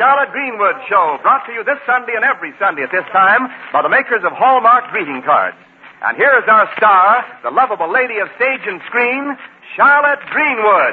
Charlotte Greenwood Show, brought to you this Sunday and every Sunday at this time by the makers of Hallmark greeting cards. And here is our star, the lovable lady of stage and screen, Charlotte Greenwood.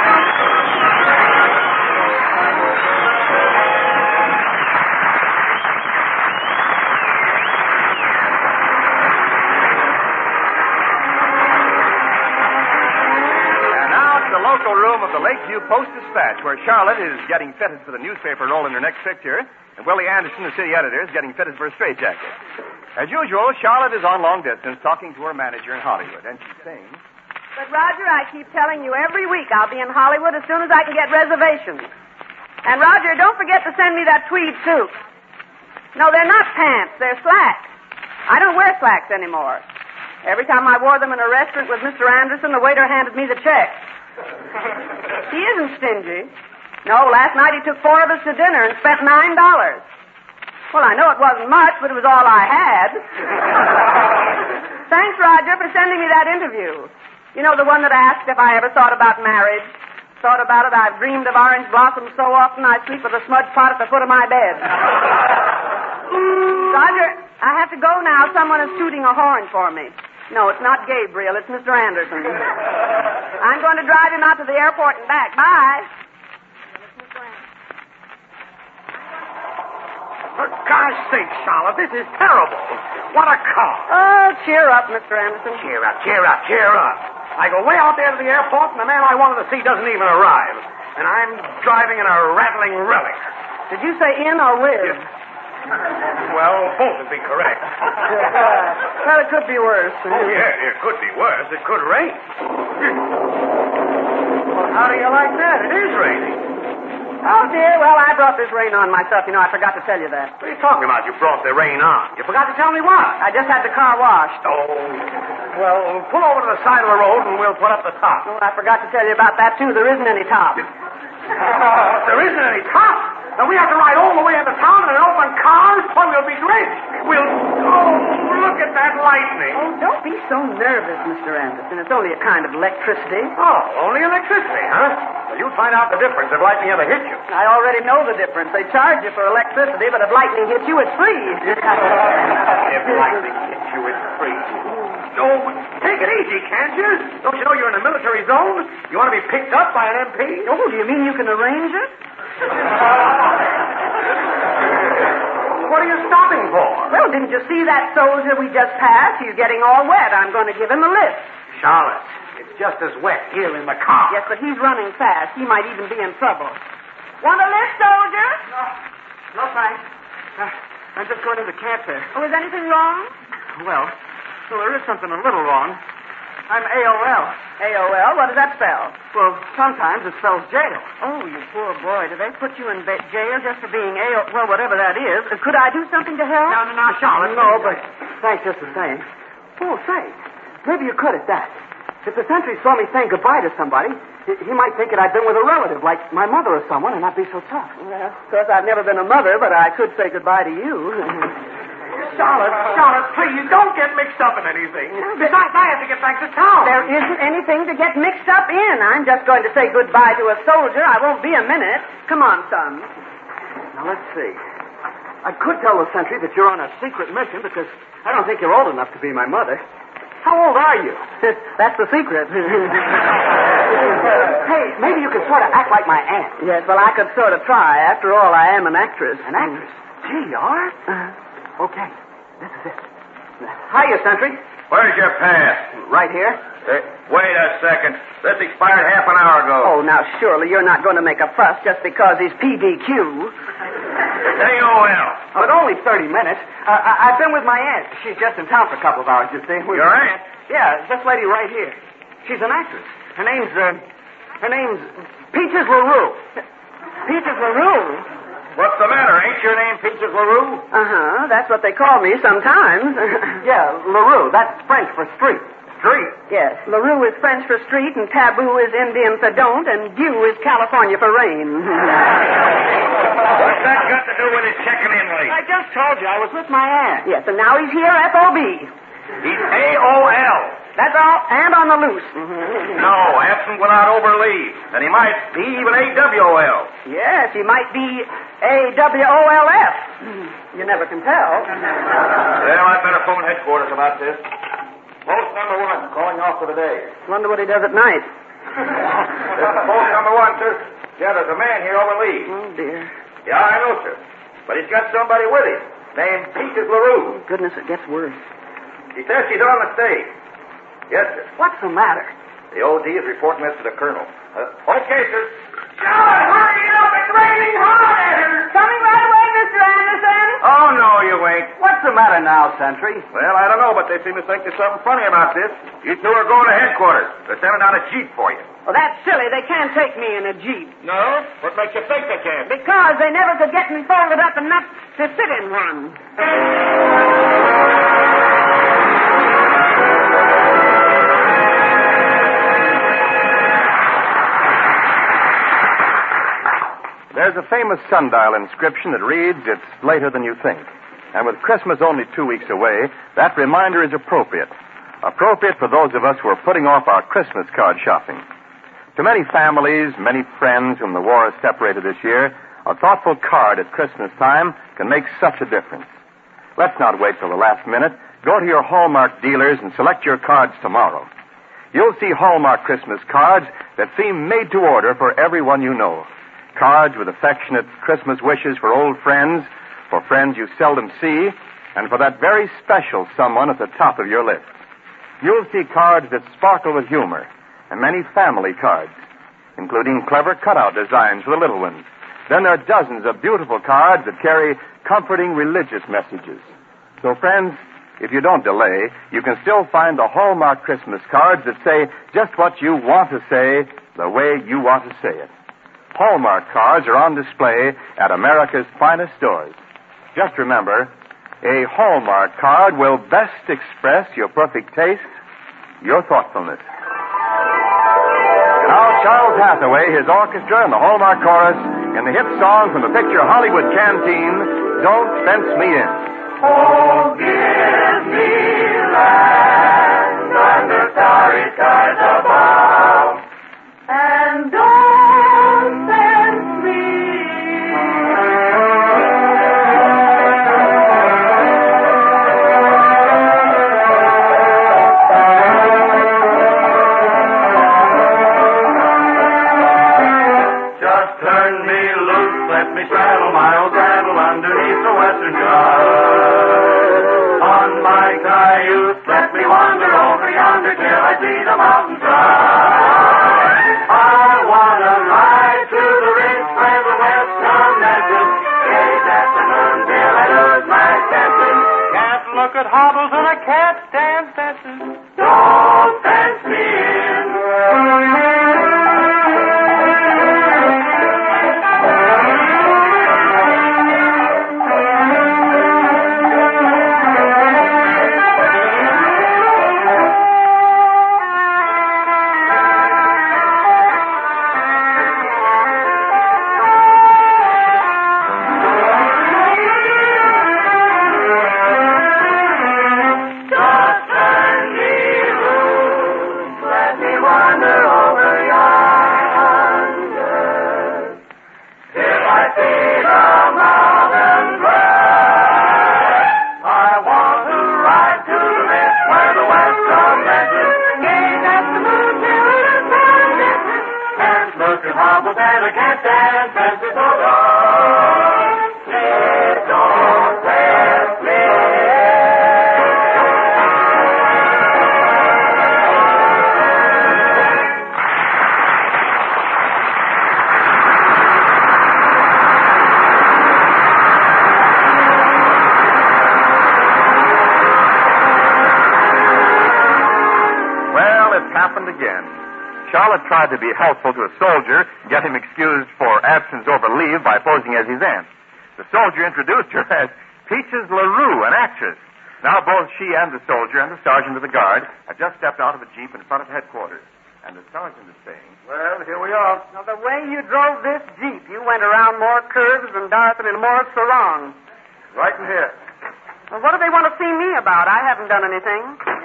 Local room of the Lakeview Post-Dispatch, where Charlotte is getting fitted for the newspaper role in her next picture, and Willie Anderson, the city editor, is getting fitted for a straitjacket. As usual, Charlotte is on long distance talking to her manager in Hollywood, and she's saying... But, Roger, I keep telling you every week I'll be in Hollywood as soon as I can get reservations. And, Roger, don't forget to send me that tweed suit. No, they're not pants. They're slacks. I don't wear slacks anymore. Every time I wore them in a restaurant with Mr. Anderson, the waiter handed me the check. He isn't stingy. No, last night he took 4 of us to dinner and spent $9. Well, I know it wasn't much, but it was all I had. Thanks, Roger, for sending me that interview. You know, the one that asked if I ever thought about marriage. Thought about it, I've dreamed of orange blossoms so often I sleep with a smudge pot at the foot of my bed. Roger, I have to go now. Someone is tooting a horn for me. No, it's not Gabriel. It's Mr. Anderson. I'm going to drive him out to the airport and back. Bye. For gosh sake, Charlotte, this is terrible. What a car. Oh, cheer up, Mr. Anderson. Cheer up, cheer up, cheer up. I go way out there to the airport, and the man I wanted to see doesn't even arrive. And I'm driving in a rattling relic. Did you say in or with? Well, both would be correct. Well, it could be worse. Oh, yeah, it could be worse. It could rain. Well, how do you like that? It is raining. Oh, dear. Well, I brought this rain on myself. You know, I forgot to tell you that. What are you talking about? You brought the rain on. You forgot to tell me what? I just had the car washed. Oh. Well, pull over to the side of the road and we'll put up the top. Oh, I forgot to tell you about that, too. There isn't any top. There isn't any top? And we have to ride all the way into town in an open car? Or we'll be drenched. Oh, look at that lightning. Oh, don't be so nervous, Mr. Anderson. It's only a kind of electricity. Oh, only electricity, huh? Well, you'll find out the difference if lightning ever hits you. I already know the difference. They charge you for electricity, but if lightning hits you, it's free. If lightning hits you, it's free. Oh, take it easy, can't you? Don't you know you're in a military zone? You want to be picked up by an MP? Oh, do you mean you can arrange it? What are you stopping for? Well, didn't you see that soldier we just passed? He's getting all wet. I'm going to give him a lift. Charlotte, it's just as wet here in the car. Yes, but he's running fast. He might even be in trouble. Want a lift, soldier? No, thanks. I'm just going into camp there. Oh, is anything wrong? Well, there is something a little wrong. I'm AOL. AOL? What does that spell? Well, sometimes it spells jail. Oh, you poor boy. Did they put you in jail just for being AOL? Well, whatever that is. Could I do something to help? No, Charlotte. No, but thanks just the same. Oh, say, maybe you could at that. If the sentry saw me saying goodbye to somebody, he might think that I'd been with a relative, like my mother or someone, and not be so tough. Well, of course, I've never been a mother, but I could say goodbye to you. Charlotte, please, don't get mixed up in anything. Besides, I have to get back to town. There isn't anything to get mixed up in. I'm just going to say goodbye to a soldier. I won't be a minute. Come on, son. Now, let's see. I could tell the sentry that you're on a secret mission because I don't think you're old enough to be my mother. How old are you? That's the secret. Hey, maybe you could sort of act like my aunt. Yes, well, I could sort of try. After all, I am an actress. An actress? Gee, you are? Okay. This is it. Hiya, sentry. Where's your pass? Right here. Wait a second. This expired half an hour ago. Oh, now, surely you're not going to make a fuss just because he's PDQ. It's AOL. But only 30 minutes. I've been with my aunt. She's just in town for a couple of hours, you see. Your aunt? Yeah, this lady right here. She's an actress. Her name's Peaches LaRue. Peaches LaRue? What's the matter? Ain't your name Peaches LaRue? Uh-huh. That's what they call me sometimes. Yeah, LaRue. That's French for street. Street? Yes. LaRue is French for street, and taboo is Indian for don't, and dew is California for rain. What's that got to do with his checking in late? I just told you I was with my aunt. Yes, and now he's here, FOB. He's AOL. That's all, and on the loose. No, absent without overleave. And he might be even AWOL. Yes, he might be AWOLF. You never can tell. Well, I'd better phone headquarters about this. Post number 1 calling off for the day. Wonder what he does at night. This is post number 1, sir. Yeah, there's a man here over leave. Oh, dear. Yeah, I know, sir. But he's got somebody with him named Peaches LaRue. Goodness, it gets worse. He says she's on the stage. Yes, sir. What's the matter? The OD is reporting this to the colonel. Okay, sir. John, hurry it up. It's raining hard at her. Coming right away, Mr. Anderson. Oh, no, you ain't. What's the matter now, Sentry? Well, I don't know, but they seem to think there's something funny about this. You two are going to headquarters. They're sending out a jeep for you. Well, that's silly. They can't take me in a jeep. No? What makes you think they can? Because they never could get me folded up enough to sit in one. There's a famous sundial inscription that reads, "It's later than you think." And with Christmas only 2 weeks away, that reminder is appropriate. Appropriate for those of us who are putting off our Christmas card shopping. To many families, many friends whom the war has separated this year, a thoughtful card at Christmas time can make such a difference. Let's not wait till the last minute. Go to your Hallmark dealers and select your cards tomorrow. You'll see Hallmark Christmas cards that seem made to order for everyone you know. Cards with affectionate Christmas wishes for old friends, for friends you seldom see, and for that very special someone at the top of your list. You'll see cards that sparkle with humor, and many family cards, including clever cutout designs for the little ones. Then there are dozens of beautiful cards that carry comforting religious messages. So, friends, if you don't delay, you can still find the Hallmark Christmas cards that say just what you want to say, the way you want to say it. Hallmark cards are on display at America's finest stores. Just remember, a Hallmark card will best express your perfect taste, your thoughtfulness. Now, Charles Hathaway, his orchestra, and the Hallmark Chorus in the hit song from the picture Hollywood Canteen, "Don't Fence Me In." Oh, give me land under starry skies above, and don't fence me Just turn me loose, let me straddle my old saddle underneath the western sky. On my cayuse, let me wander over yonder till I see the mountainside. I wanna ride to the ridge where the west commences, gaze at the moon till I lose my senses. Can't look at hobbles and I can't stand fences. Don't fence me in. Charlotte tried to be helpful to a soldier, get him excused for absence over leave by posing as his aunt. The soldier introduced her as Peaches LaRue, an actress. Now both she and the soldier and the sergeant of the guard have just stepped out of a jeep in front of headquarters. And the sergeant is saying, "Well, here we are." Now, the way you drove this jeep, you went around more curves than Darthin and Morris Sarong. Right in here. Well, what do they want to see me about? I haven't done anything. Yeah,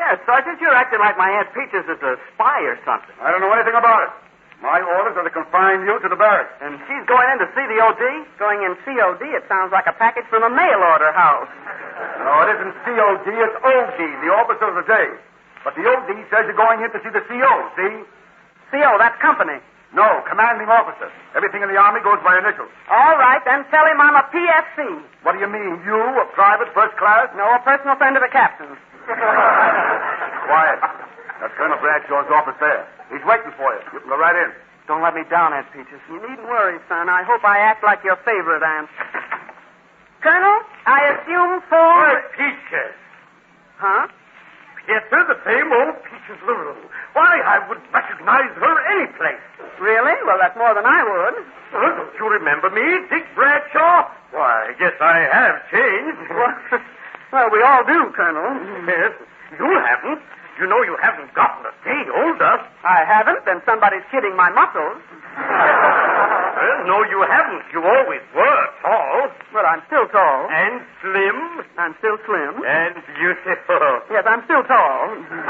Yeah, Sergeant, you're acting like my Aunt Peaches is a spy or something. I don't know anything about it. My orders are to confine you to the barracks. And she's going in to see the OD? Going in COD, it sounds like a package from a mail order house. No, it isn't COD, it's OD, the officer of the day. But the OD says you're going in to see the CO, see? CO, that's company. No, commanding officer. Everything in the Army goes by initials. All right, then tell him I'm a PFC. What do you mean, you, a private, first class? No, a personal friend of the captain's. Quiet. That's Colonel Bradshaw's office there. He's waiting for you. You can go right in. Don't let me down, Aunt Peaches. You needn't worry, son. I hope I act like your favorite aunt. Colonel, I assume for... Peaches. Huh? Yes, sir, the same old Peaches LaRue. Why, I would recognize her any place. Really? Well, that's more than I would. Don't you remember me, Dick Bradshaw? Why, I guess I have changed. Well, we all do, Colonel. Yes, you haven't. You know you haven't gotten a day older. I haven't, then somebody's kidding my muscles. Well, no, you haven't. You always were tall. Well, I'm still tall. And slim. I'm still slim. And beautiful. Yes, I'm still tall.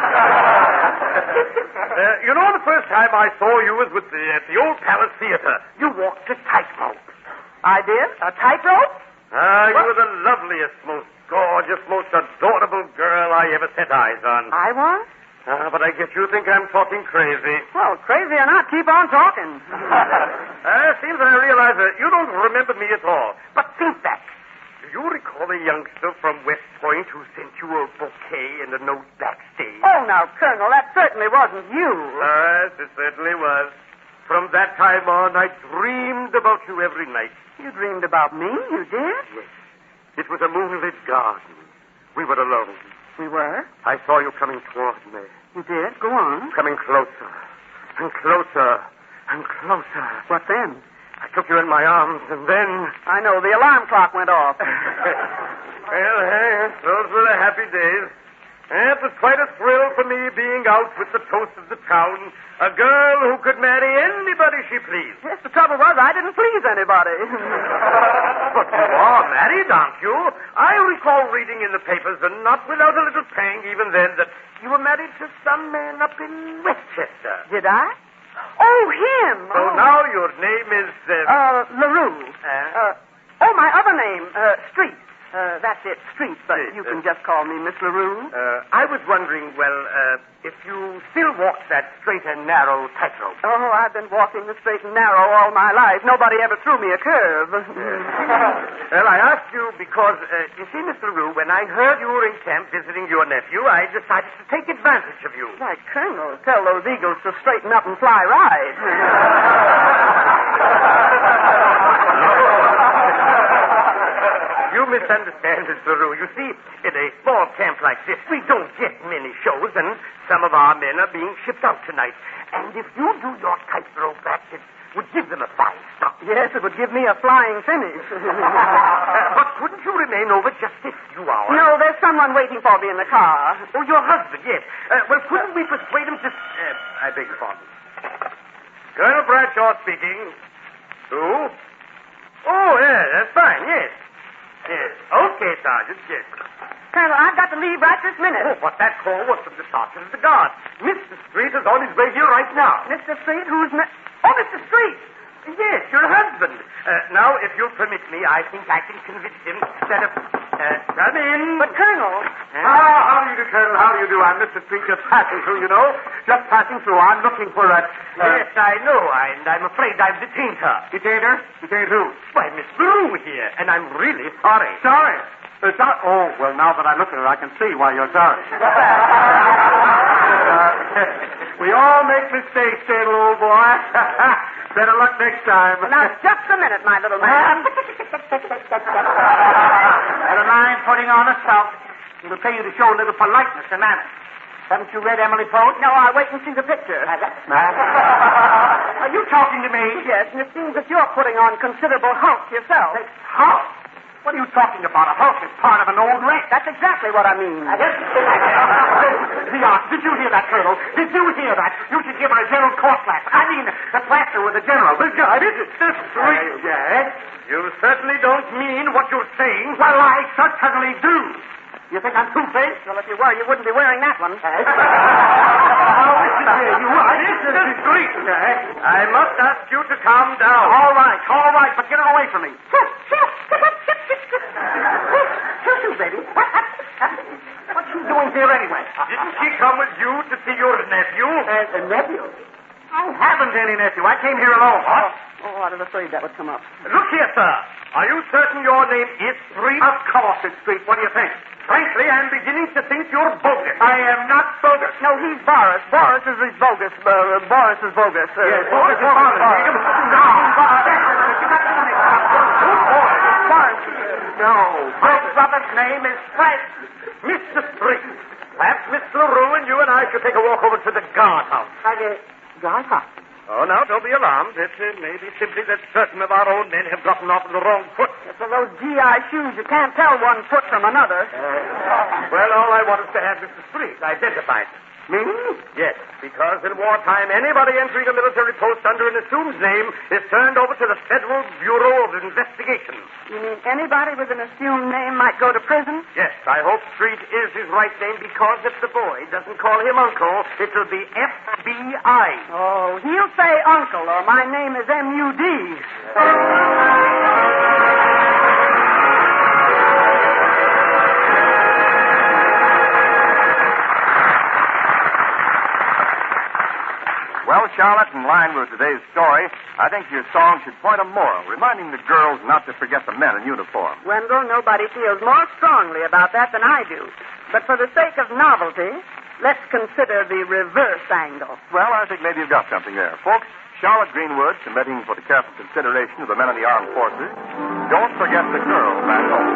You know, the first time I saw you was at the Old Palace Theater. You walked a tightrope. I did? A tightrope? You were the loveliest, most gorgeous, most adorable girl I ever set eyes on. I was? But I guess you think I'm talking crazy. Well, crazy or not, keep on talking. Seems I realize that you don't remember me at all. But think back. Do you recall a youngster from West Point who sent you a bouquet and a note backstage? Oh, now, Colonel, that certainly wasn't you. Yes, it certainly was. From that time on, I dreamed about you every night. You dreamed about me? You did? Yes. It was a moonlit garden. We were alone. We were? I saw you coming toward me. You did? Go on. Coming closer. And closer. And closer. What then? I took you in my arms, and then... I know. The alarm clock went off. Well, hey, those were the happy days. It was quite a thrill for me being out with the toast of the town. A girl who could marry anybody she pleased. Yes, the trouble was I didn't please anybody. But you are married, aren't you? I recall reading in the papers, and not without a little pang even then, that you were married to some man up in Westchester. Did I? Oh, him. So now your name is... LaRue. My other name, Street. That's it, Street, but you can just call me Miss LaRue. I was wondering, if you still walk that straight and narrow tightrope. Oh, I've been walking the straight and narrow all my life. Nobody ever threw me a curve. Well, I asked you because, you see, Miss LaRue, when I heard you were in camp visiting your nephew, I decided to take advantage of you. Why, Colonel, tell those eagles to straighten up and fly right. You misunderstand, Miss LaRue. You see, in a small camp like this, we don't get many shows, and some of our men are being shipped out tonight. And if you do your tightrope act, it would give them a fine stop. Yes, it would give me a flying finish. But couldn't you remain over just a few hours? No, there's someone waiting for me in the car. Oh, your husband, yes. Well, couldn't we persuade him to... I beg your pardon. Colonel Bradshaw speaking. Who? Oh, yeah, that's fine, yes. Yes. Okay, Sergeant, yes. Colonel, I've got to leave right this minute. Oh, but that call was from the sergeant of the guard. Mr. Street is on his way here right now. Mr. Street, who's... Oh, Mr. Street! Yes, your husband. Now, if you'll permit me, I think I can convince him that if... come in. But, Colonel... How do you do, Colonel? How do you do? I'm Mr. Street, just passing through, you know. Just passing through. I'm looking for a... Yes, I know, and I'm afraid I've detained her. Detained her? Detained who? Why, Miss LaRue here, and I'm really sorry. Sorry? Oh, well, now that I look at her, I can see why you're sorry. We all make mistakes, little old boy. Better luck next time. Now, just a minute, my little man. Never mind putting on a sulk. It'll pay you to show a little politeness and manners. Haven't you read Emily Post? No, I'll wait and see the picture. Are you talking to me? Yes, and it seems that you're putting on considerable hulk yourself. Hulk? What are you talking about? A hulk is part of an old wreck. That's exactly what I mean. Did you hear that, Colonel? Did you hear that? You should give her a general court plaster. I mean, a plaster with a general. This Street. Yes? You certainly don't mean what you're saying. Well, I certainly do. You think I'm two-faced? Well, if you were, you wouldn't be wearing that one. Now, listen here, you are. This is discreet. I must ask you to calm down. All right, but get it away from me. Shoo, baby. What's she doing here anyway? Didn't she come with you to see your nephew? A nephew? I haven't any nephew. I came here alone. What? Oh, I was afraid that would come up. Look here, sir. Are you certain your name is Street? Of course it's Street. What do you think? Frankly, I'm beginning to think you're bogus. I am not bogus. No, he's Boris. Boris is bogus. Boris is bogus. Yes, bogus is bogus. No. My brother's name is Frank. Mr. Street. Perhaps Mr. LaRue and you and I should take a walk over to the guardhouse. Guardhouse? Oh, now, don't be alarmed. It may be simply that certain of our own men have gotten off on the wrong foot. For those GI shoes, you can't tell one foot from another. Well, all I want is to have Mr. Street identified. Me? Yes, because in wartime, anybody entering a military post under an assumed name is turned over to the Federal Bureau of Investigation. You mean anybody with an assumed name might go to prison? Yes, I hope Street is his right name because if the boy doesn't call him Uncle, it will be FBI. Oh, he'll say Uncle, or my name is M.U.D. Well, Charlotte, in line with today's story, I think your song should point a moral, reminding the girls not to forget the men in uniform. Wendell, nobody feels more strongly about that than I do. But for the sake of novelty, let's consider the reverse angle. Well, I think maybe you've got something there. Folks, Charlotte Greenwood, submitting for the careful consideration of the men in the armed forces. Don't forget the girl back home.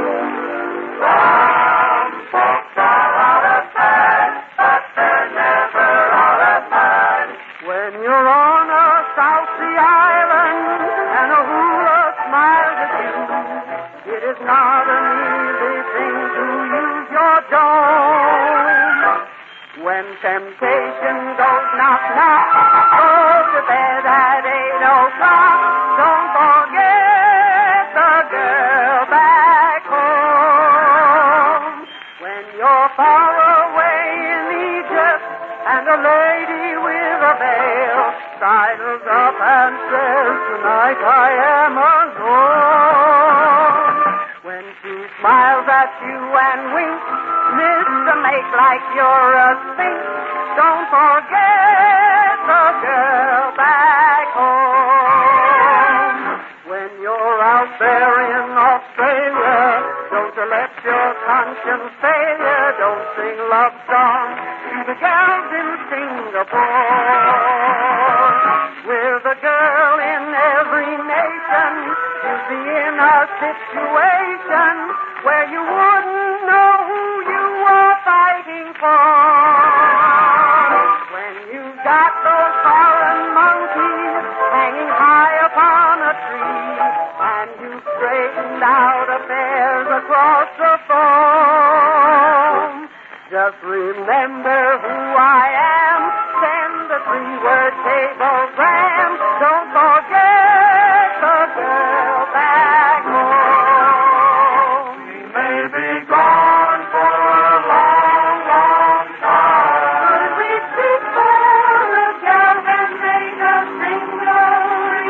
Some folks are out of time, but they're never out of mind. When you're on a South Sea island and a hula smiles at you, it is not an easy thing to use your dome. When temptation goes knock, knock, go to bed at 8 o'clock. Don't forget the girl back home. When you're far away in Egypt and a lady with a veil sidles up and says, tonight I am alone. When she smiles at you and winks, to make like you're a sphinx, don't forget the girl back home. When you're out there in Australia, don't you let your conscience fail you. Don't sing love songs to the girls in Singapore. With a girl in every nation, you'll be in a situation where you wouldn't know who you were fighting for. When you've got those foreign monkeys hanging high upon a tree, and you've straightened out affairs across the phone, just remember who I am. Send a 3-word cablegram. Don't forget the girl back home. She may be gone for a long, long time, but we've before the girl can make a single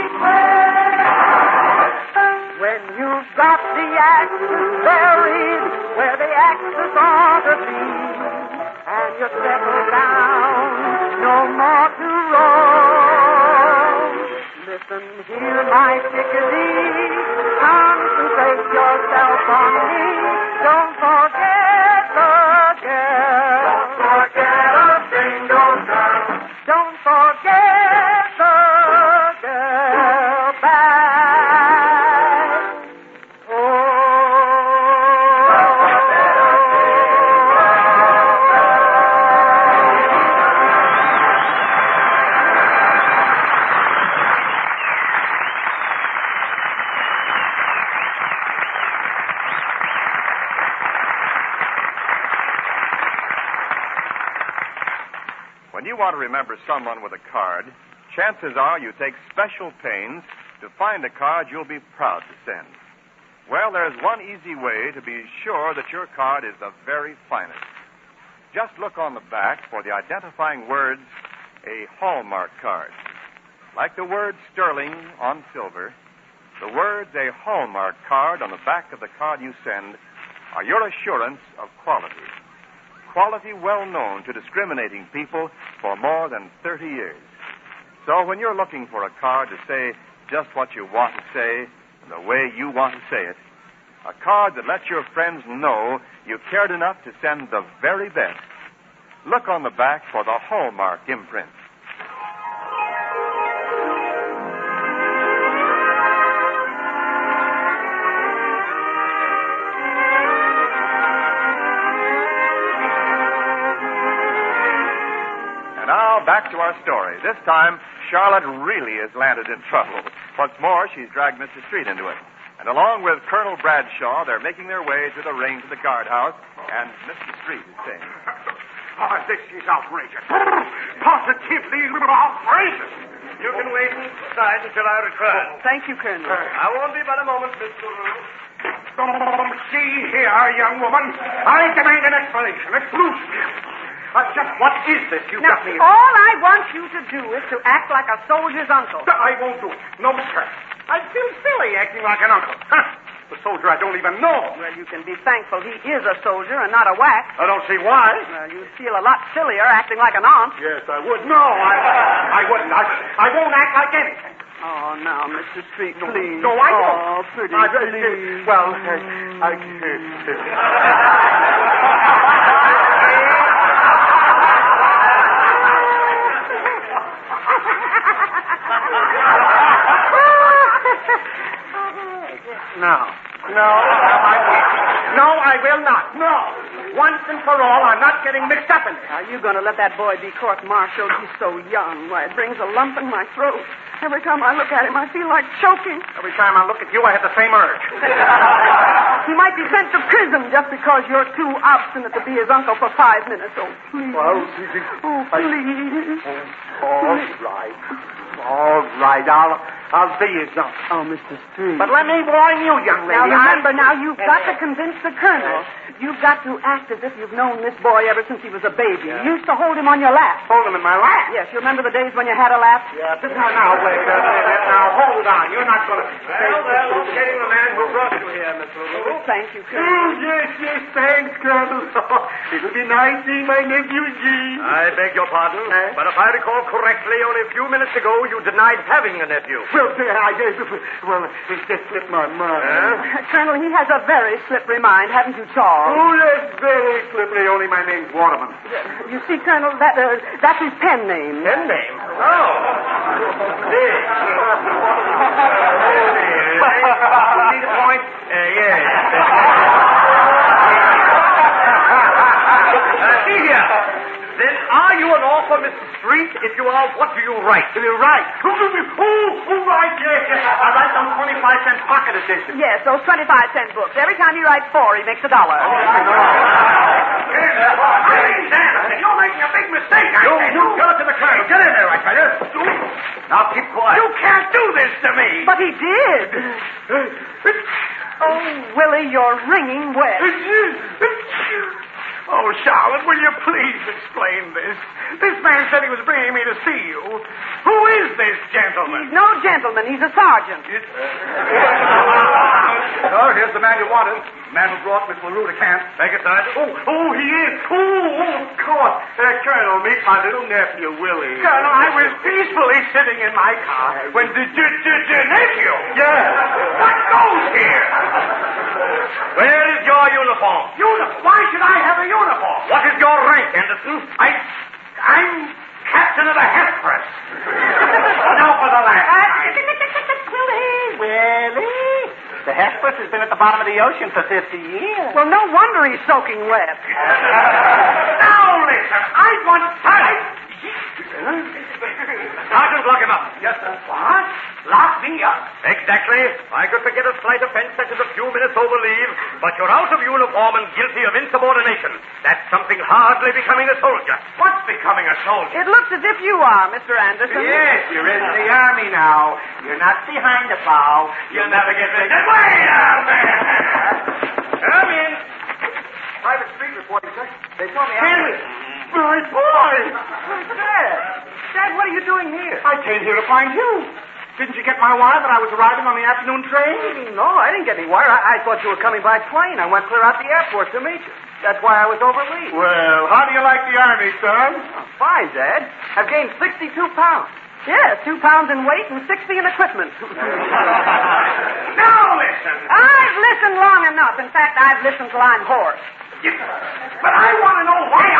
request. When you've got the axes buried where the axes ought to be, and you settle down, no more to roam. Listen here, my chickadee, concentrate yourself on me. Don't forget the girl. Don't forget a single girl. Don't forget the girl back home. When you want to remember someone with a card, chances are you take special pains to find a card you'll be proud to send. Well, there's one easy way to be sure that your card is the very finest. Just look on the back for the identifying words, a Hallmark card. Like the word sterling on silver, the words a Hallmark card on the back of the card you send are your assurance of quality. Quality well known to discriminating people for more than 30 years. So when you're looking for a card to say just what you want to say, the way you want to say it, a card that lets your friends know you cared enough to send the very best, look on the back for the Hallmark imprint. Now, back to our story. This time, Charlotte really has landed in trouble. What's more, she's dragged Mr. Street into it. And along with Colonel Bradshaw, they're making their way through the range to the guardhouse, and Mr. Street is saying, Oh, this is outrageous. Positively outrageous. You can wait inside until I return. Thank you, Colonel. I won't be but a moment, Miss LaRue. See here, young woman. I demand an explanation. Exclusive. Just what is this you Now, got me? all I want you to do is to act like a soldier's uncle. I won't do it. No, sir. I feel silly acting like an uncle. Huh. The soldier I don't even know. Well, you can be thankful he is a soldier and not a whack. I don't see why. Well, you'd feel a lot sillier acting like an aunt. Yes, I would. No, I wouldn't. I won't act like anything. Oh, now, Mr. Street, please. No, I won't. Oh, pretty, please. Well, No, I will not. No. Once and for all, I'm not getting mixed up in this. Are you going to let that boy be court-martialed? He's so young. Why, it brings a lump in my throat. Every time I look at him, I feel like choking. Every time I look at you, I have the same urge. He might be sent to prison just because you're too obstinate to be his uncle for 5 minutes. Oh, please. Well, Oh, please. all right. All right, I'll be his uncle. Oh, Mr. Street. But let me warn you, young lady. Now, remember, you've got to convince the colonel. You've got to act as if you've known this boy ever since he was a baby. You used to hold him on your lap. Hold him in my lap? Yes, you remember the days when you had a lap? Yeah, now, wait a minute. Now, hold on. You're not going to... Well, locating the man who brought you here, Miss LaRue. Thank you, Colonel. Oh, yes, thanks, Colonel. It'll be nice seeing my nephew, Gene. I beg your pardon, but if I recall correctly, only a few minutes ago you denied having a nephew. Well, it just slipped my mind. Colonel, he has a very slippery mind, haven't you, Charles? Oh, that's very slippery. Only my name's Waterman. You see, Colonel, that's his pen name. Pen name? Oh. Yes. You see the point? Yes. See here. Then are you an author, Mr. Street? If you are, what do you write? Do you write? Right, yes. I write some 25-cent pocket edition. Yes, those 25-cent books. Every time he writes 4, he makes $1. You're making a big mistake. You tell it to the colonel. Get in there, I tell you. Now keep quiet. You can't do this to me. But he did. Oh, Willie, you're wringing wet. Oh, Charlotte, will you please explain this? This man said he was bringing me to see you. Who is this gentleman? He's no gentleman. He's a sergeant. Oh, here's the man you wanted. The man who brought Miss LaRue to camp. Take it, Sergeant. Oh, he is. Oh, of course. Colonel, meet my little nephew, Willie. Colonel, I was peacefully sitting in my car when the nephew. Yes. What goes here? Where is your uniform? Uniform? Why should I have a uniform? What is your rank, Anderson? I'm captain of the Hesperus. Now for the last. Willie, the Hesperus has been at the bottom of the ocean for 50 years. Well, no wonder he's soaking wet. Now listen, I want time. Sergeant, lock him up. Yes, sir. What? Lock me up? Exactly. I could forget a slight offense such as a few minutes over leave, but you're out of uniform and guilty of insubordination. That's something hardly becoming a soldier. What's becoming a soldier? It looks as if you are, Mr. Anderson. Yes, you're in the army now. You're not behind the bow. You'll never get this. Way out there! Come in. Private street reporting, sir. They told me... Henry! My boy! Dad, what are you doing here? I came here to find you. Didn't you get my wire that I was arriving on the afternoon train? No, I didn't get any wire. I thought you were coming by plane. I went clear out the airport to meet you. That's why I was over leave. Well, how do you like the army, son? Fine, Dad. I've gained 62 pounds. Yes, 2 pounds in weight and 60 in equipment. Now listen. I've listened long enough. In fact, I've listened till I'm hoarse. But I want to know why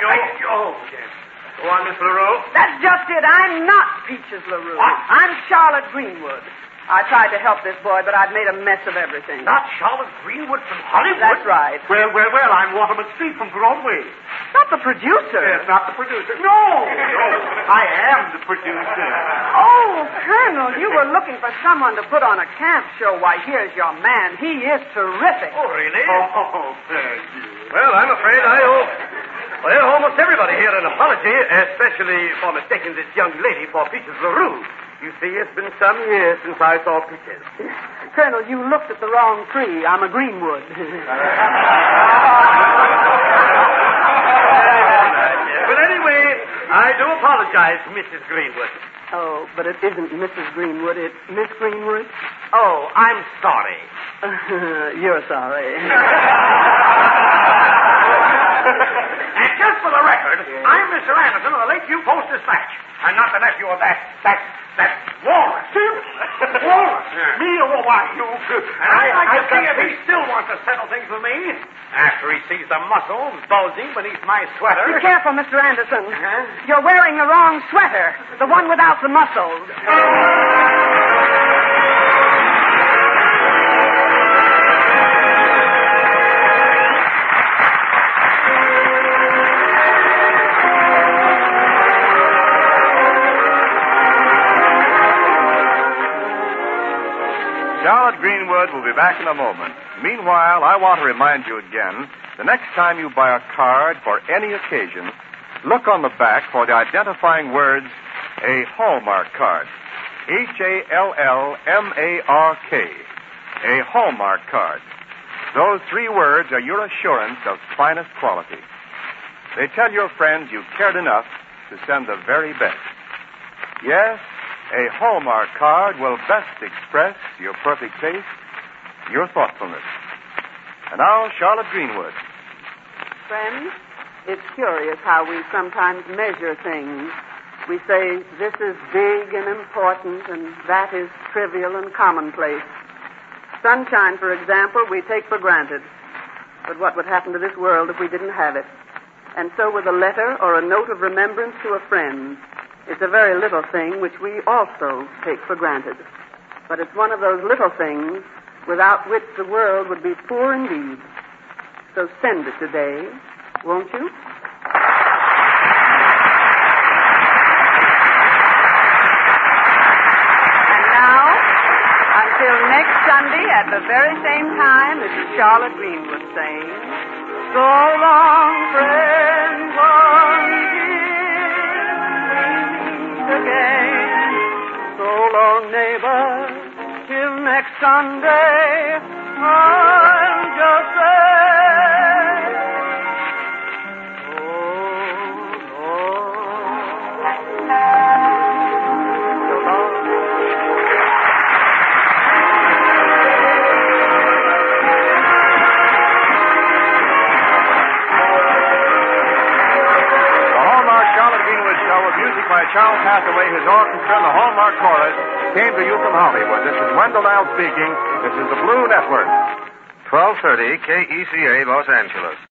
Go on, Miss LaRue. That's just it. I'm not Peaches LaRue. What? I'm Charlotte Greenwood. I tried to help this boy, but I'd made a mess of everything. Not Charlotte Greenwood from Hollywood? That's right. Well, I'm Waterman Street from Broadway. Not the producer. Yes, not the producer. No, I am the producer. Oh, Colonel, you were looking for someone to put on a camp show. Why, here's your man. He is terrific. Oh, really? Oh, thank you. Well, I'm afraid I owe almost everybody here an apology, especially for mistaking this young lady for Peaches LaRue. You see, it's been some years since I saw Peaches. Colonel, you looked at the wrong tree. I'm a Greenwood. But anyway, I do apologize, Mrs. Greenwood. Oh, but it isn't Mrs. Greenwood. It's Miss Greenwood. Oh, I'm sorry. You're sorry. And just for the record, I'm Mr. Anderson of the Lakeview Post-Dispatch. I'm not the nephew of that Walrus. Walrus? Me or why, you? And I'd like to see if he still wants to settle things with me. After he sees the muscles bulging beneath my sweater. Be careful, Mr. Anderson. You're wearing the wrong sweater. The one without the muscles. Charlotte Greenwood will be back in a moment. Meanwhile, I want to remind you again, the next time you buy a card for any occasion, look on the back for the identifying words, a Hallmark card. Hallmark. A Hallmark card. Those 3 words are your assurance of finest quality. They tell your friends you cared enough to send the very best. Yes, a Hallmark card will best express your perfect taste, your thoughtfulness. And now, Charlotte Greenwood. Friends, it's curious how we sometimes measure things. We say this is big and important and that is trivial and commonplace. Sunshine, for example, we take for granted. But what would happen to this world if we didn't have it? And so with a letter or a note of remembrance to a friend. It's a very little thing which we also take for granted. But it's one of those little things without which the world would be poor indeed. So send it today, won't you? And now, until next Sunday at the very same time, this is Charlotte Greenwood saying, so long, friend, again. So long, neighbor, till next Sunday, I'll just say, oh, Lord. Music by Charles Hathaway, his orchestra, and the Hallmark Chorus came to you from Hollywood. This is Wendell Nile speaking. This is the Blue Network. 1230 KECA, Los Angeles.